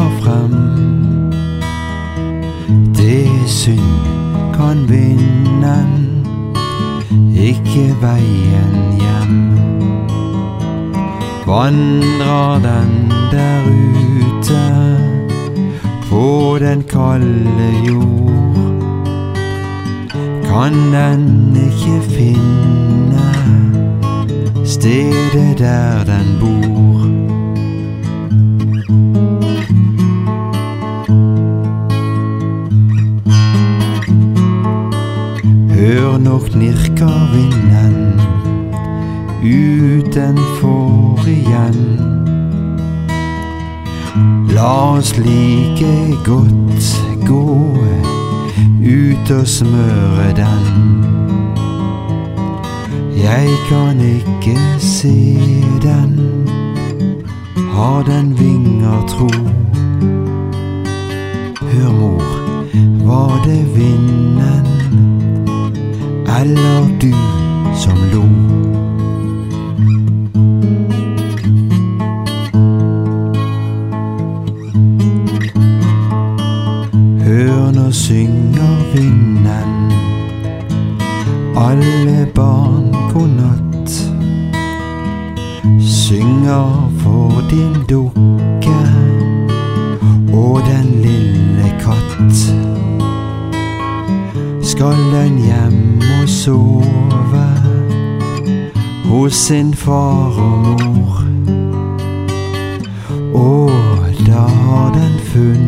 frem. Det synd kan vinden, ikke veien hjem. Vandrer den der ute på den kalde jord, kan den ikke finne stedet der den bor. Hør nå knirker vinden utenfor igjen. La oss like godt gå ut og smøre den. Jeg kan ikke se den, har den vinger tro? Hør mor, var det vinden eller du som lo? Hør nå synger vinden, alle barn godnatt. Synger for din dukke og den lille katt. Skal den hjem og sove hos sin far og mor, og da har den funnet